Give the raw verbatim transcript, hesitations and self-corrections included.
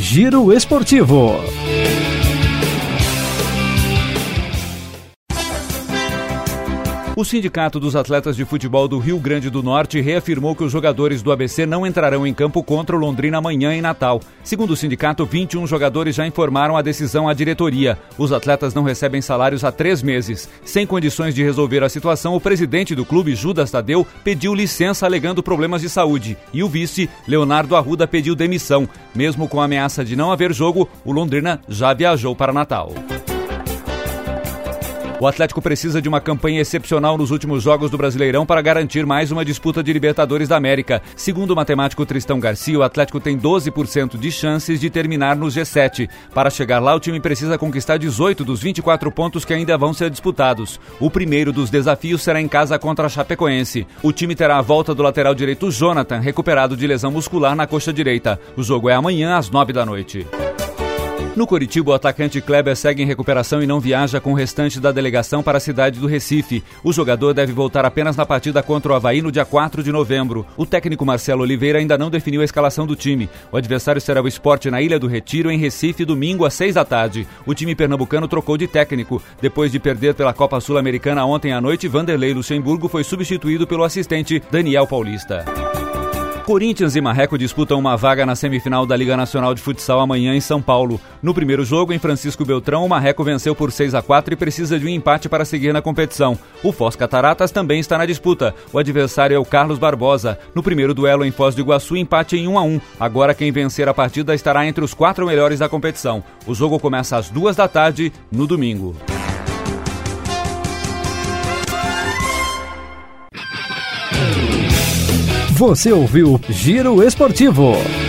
Giro Esportivo. O Sindicato dos Atletas de Futebol do Rio Grande do Norte reafirmou que os jogadores do A B C não entrarão em campo contra o Londrina amanhã em Natal. Segundo o sindicato, vinte e um jogadores já informaram a decisão à diretoria. Os atletas não recebem salários há três meses. Sem condições de resolver a situação, o presidente do clube, Judas Tadeu, pediu licença alegando problemas de saúde. E o vice, Leonardo Arruda, pediu demissão. Mesmo com a ameaça de não haver jogo, o Londrina já viajou para Natal. O Atlético precisa de uma campanha excepcional nos últimos jogos do Brasileirão para garantir mais uma disputa de Libertadores da América. Segundo o matemático Tristão Garcia, o Atlético tem doze por cento de chances de terminar no G sete. Para chegar lá, o time precisa conquistar dezoito dos vinte e quatro pontos que ainda vão ser disputados. O primeiro dos desafios será em casa contra a Chapecoense. O time terá a volta do lateral direito Jonathan, recuperado de lesão muscular na coxa direita. O jogo é amanhã às nove da noite. No Coritiba, o atacante Kleber segue em recuperação e não viaja com o restante da delegação para a cidade do Recife. O jogador deve voltar apenas na partida contra o Avaí no dia quatro de novembro. O técnico Marcelo Oliveira ainda não definiu a escalação do time. O adversário será o Sport na Ilha do Retiro, em Recife, domingo às seis da tarde. O time pernambucano trocou de técnico. Depois de perder pela Copa Sul-Americana ontem à noite, Vanderlei Luxemburgo foi substituído pelo assistente Daniel Paulista. Corinthians e Marreco disputam uma vaga na semifinal da Liga Nacional de Futsal amanhã em São Paulo. No primeiro jogo, em Francisco Beltrão, o Marreco venceu por seis a quatro e precisa de um empate para seguir na competição. O Foz Cataratas também está na disputa. O adversário é o Carlos Barbosa. No primeiro duelo em Foz do Iguaçu, empate em um a um. Agora quem vencer a partida estará entre os quatro melhores da competição. O jogo começa às duas da tarde, no domingo. Você ouviu Giro Esportivo.